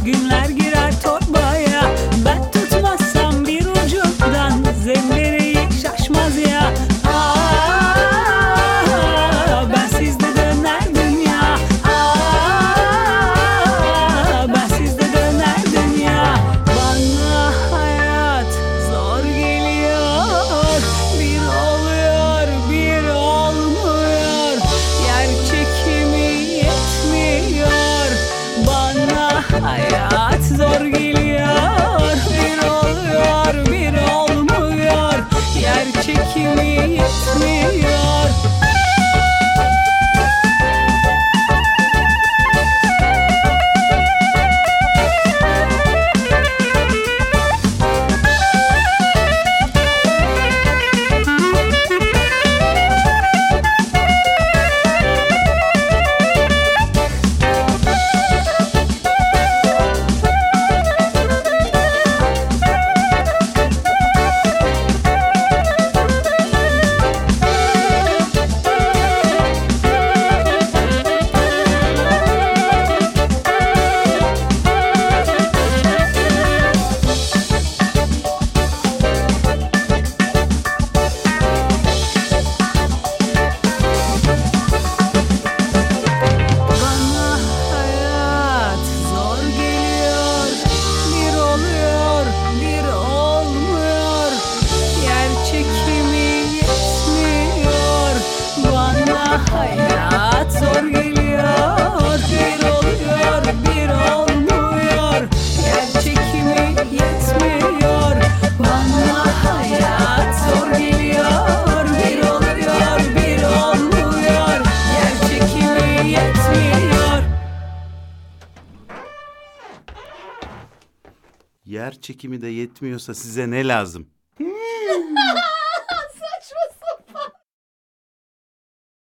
günler girer torbaya. Ben tutmazsam bir ucundan zembereği şaşmaz ya. Bensiz de döner dünya. Bensiz de döner dünya. Bana hayat zor geliyor. Bir oluyor, bir olmuyor. Yer çekimi yetmiyor. Bana hayat zor geliyor. Bir oluyor, bir olmuyor. Yer çekimi yetmiyor. Hayat zor geliyor, bir oluyor, bir olmuyor. Yer çekimi yetmiyor. Bana hayat zor geliyor, bir oluyor, bir olmuyor. Yer çekimi yetmiyor. Yer çekimi de yetmiyorsa size ne lazım?